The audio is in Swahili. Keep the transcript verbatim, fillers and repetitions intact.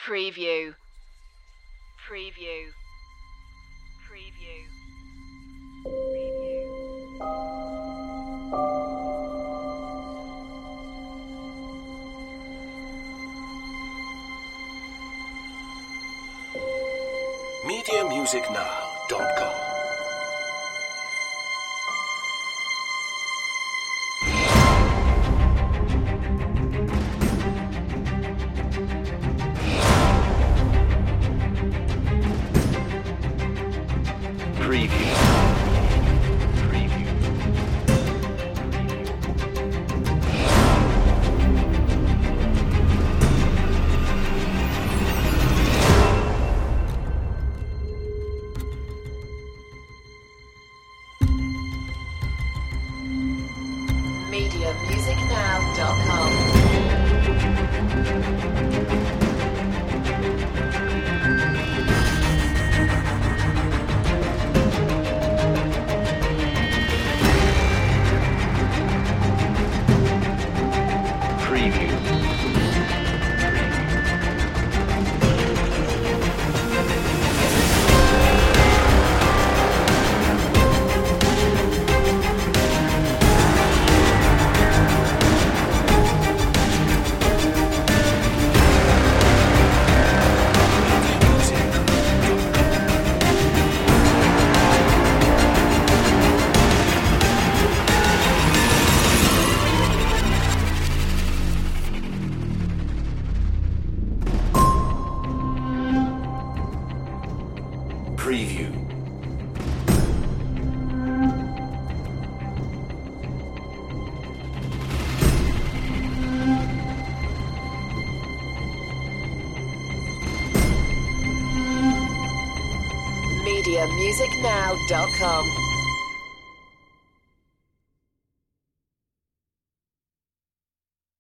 Preview. Preview. Preview. media music now dot com Preview. Preview. media music now dot com. Preview. Preview. media music now dot com.